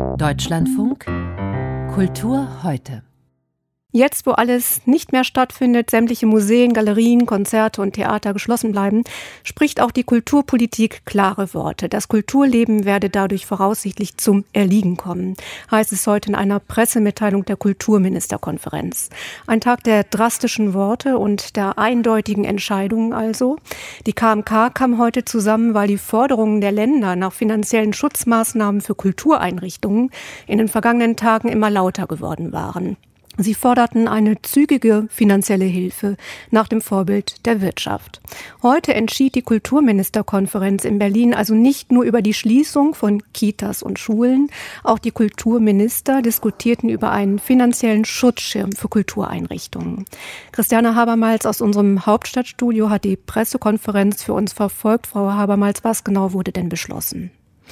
Deutschlandfunk Kultur heute. Jetzt, wo alles nicht mehr stattfindet, sämtliche Museen, Galerien, Konzerte und Theater geschlossen bleiben, spricht auch die Kulturpolitik klare Worte. Das Kulturleben werde dadurch voraussichtlich zum Erliegen kommen, heißt es heute in einer Pressemitteilung der Kulturministerkonferenz. Ein Tag der drastischen Worte und der eindeutigen Entscheidungen also. Die KMK kam heute zusammen, weil die Forderungen der Länder nach finanziellen Schutzmaßnahmen für Kultureinrichtungen in den vergangenen Tagen immer lauter geworden waren. Sie forderten eine zügige finanzielle Hilfe nach dem Vorbild der Wirtschaft. Heute entschied die Kulturministerkonferenz in Berlin also nicht nur über die Schließung von Kitas und Schulen, auch die Kulturminister diskutierten über einen finanziellen Schutzschirm für Kultureinrichtungen. Christiane Habermals aus unserem Hauptstadtstudio hat die Pressekonferenz für uns verfolgt. Frau Habermals, was genau wurde denn beschlossen?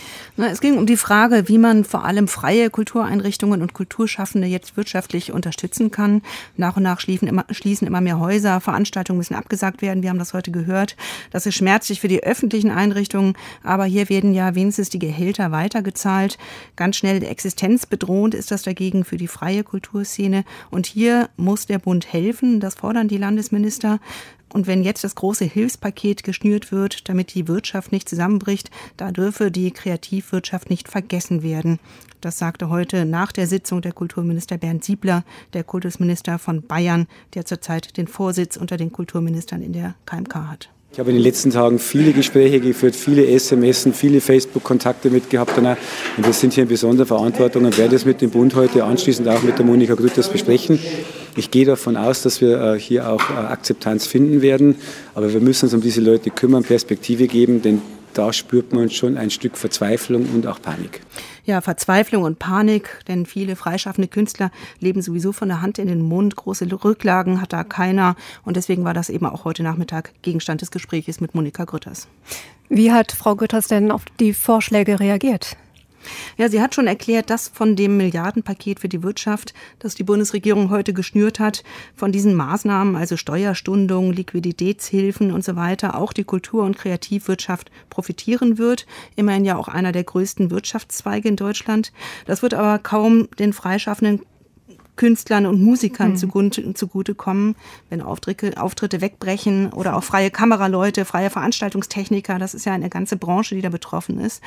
Es ging um die Frage, wie man vor allem freie Kultureinrichtungen und Kulturschaffende jetzt wirtschaftlich unterstützen kann. Nach und nach schließen immer mehr Häuser, Veranstaltungen müssen abgesagt werden. Wir haben das heute gehört. Das ist schmerzlich für die öffentlichen Einrichtungen, aber hier werden ja wenigstens die Gehälter weitergezahlt. Ganz schnell existenzbedrohend ist das dagegen für die freie Kulturszene. Und hier muss der Bund helfen, das fordern die Landesminister. Und wenn jetzt das große Hilfspaket geschnürt wird, damit die Wirtschaft nicht zusammenbricht, da dürfe die Kreativwirtschaft nicht vergessen werden. Das sagte heute nach der Sitzung der Kulturminister Bernd Siebler, der Kultusminister von Bayern, der zurzeit den Vorsitz unter den Kulturministern in der KMK hat. Ich habe in den letzten Tagen viele Gespräche geführt, viele SMS, viele Facebook-Kontakte mitgehabt. Und wir sind hier in besonderer Verantwortung und werde es mit dem Bund heute anschließend auch mit der Monika Grütters besprechen. Ich gehe davon aus, dass wir hier auch Akzeptanz finden werden. Aber wir müssen uns um diese Leute kümmern, Perspektive geben, denn da spürt man schon ein Stück Verzweiflung und auch Panik. Ja, Verzweiflung und Panik, denn viele freischaffende Künstler leben sowieso von der Hand in den Mund. Große Rücklagen hat da keiner. Und deswegen war das eben auch heute Nachmittag Gegenstand des Gesprächs mit Monika Grütters. Wie hat Frau Grütters denn auf die Vorschläge reagiert? Ja, sie hat schon erklärt, dass von dem Milliardenpaket für die Wirtschaft, das die Bundesregierung heute geschnürt hat, von diesen Maßnahmen, also Steuerstundung, Liquiditätshilfen und so weiter, auch die Kultur- und Kreativwirtschaft profitieren wird. Immerhin ja auch einer der größten Wirtschaftszweige in Deutschland. Das wird aber kaum den freischaffenden Künstlern und Musikern zugutekommen, wenn Auftritte wegbrechen oder auch freie Kameraleute, freie Veranstaltungstechniker. Das ist ja eine ganze Branche, die da betroffen ist.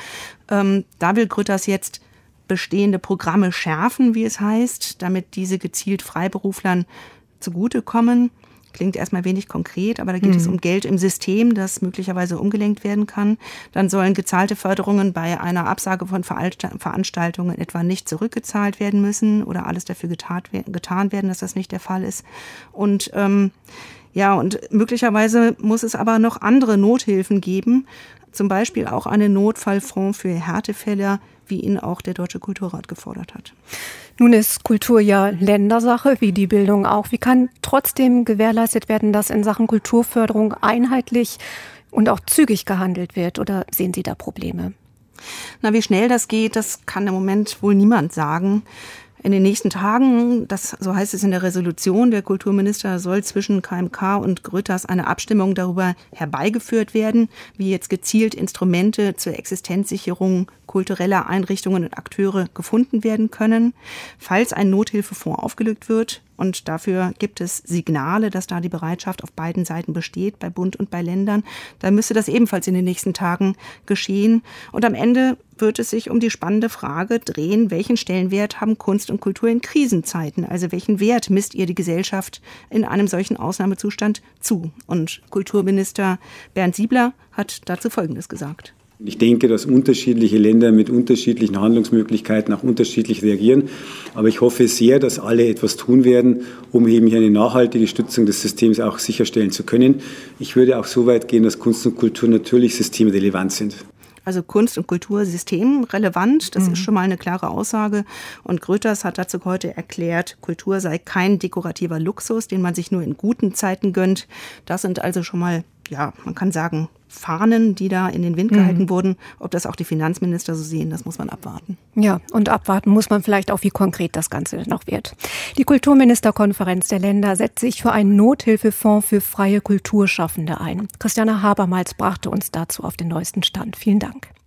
Da will Grütters jetzt bestehende Programme schärfen, wie es heißt, damit diese gezielt Freiberuflern zugutekommen. Klingt erstmal wenig konkret, aber da geht es um Geld im System, das möglicherweise umgelenkt werden kann. Dann sollen gezahlte Förderungen bei einer Absage von Veranstaltungen etwa nicht zurückgezahlt werden müssen oder alles dafür getan werden, dass das nicht der Fall ist. Und und möglicherweise muss es aber noch andere Nothilfen geben, zum Beispiel auch einen Notfallfonds für Härtefälle, wie ihn auch der Deutsche Kulturrat gefordert hat. Nun ist Kultur ja Ländersache, wie die Bildung auch. Wie kann trotzdem gewährleistet werden, dass in Sachen Kulturförderung einheitlich und auch zügig gehandelt wird? Oder sehen Sie da Probleme? Wie schnell das geht, das kann im Moment wohl niemand sagen. In den nächsten Tagen, so heißt es in der Resolution, der Kulturminister soll zwischen KMK und Grütters eine Abstimmung darüber herbeigeführt werden, wie jetzt gezielt Instrumente zur Existenzsicherung kultureller Einrichtungen und Akteure gefunden werden können. Falls ein Nothilfefonds aufgelegt wird, und dafür gibt es Signale, dass da die Bereitschaft auf beiden Seiten besteht, bei Bund und bei Ländern, dann müsste das ebenfalls in den nächsten Tagen geschehen. Und am Ende wird es sich um die spannende Frage drehen, welchen Stellenwert haben Kunst und Kultur in Krisenzeiten? Also welchen Wert misst ihr die Gesellschaft in einem solchen Ausnahmezustand zu? Und Kulturminister Bernd Siebler hat dazu Folgendes gesagt. Ich denke, dass unterschiedliche Länder mit unterschiedlichen Handlungsmöglichkeiten auch unterschiedlich reagieren. Aber ich hoffe sehr, dass alle etwas tun werden, um eben hier eine nachhaltige Stützung des Systems auch sicherstellen zu können. Ich würde auch so weit gehen, dass Kunst und Kultur natürlich systemrelevant sind. Also Kunst und Kultur systemrelevant, das ist schon mal eine klare Aussage. Und Grütters hat dazu heute erklärt, Kultur sei kein dekorativer Luxus, den man sich nur in guten Zeiten gönnt. Das sind also schon mal, man kann sagen, Fahnen, die da in den Wind gehalten wurden. Ob das auch die Finanzminister so sehen, das muss man abwarten. Ja, und abwarten muss man vielleicht auch, wie konkret das Ganze noch wird. Die Kulturministerkonferenz der Länder setzt sich für einen Nothilfefonds für freie Kulturschaffende ein. Christiane Habermals brachte uns dazu auf den neuesten Stand. Vielen Dank.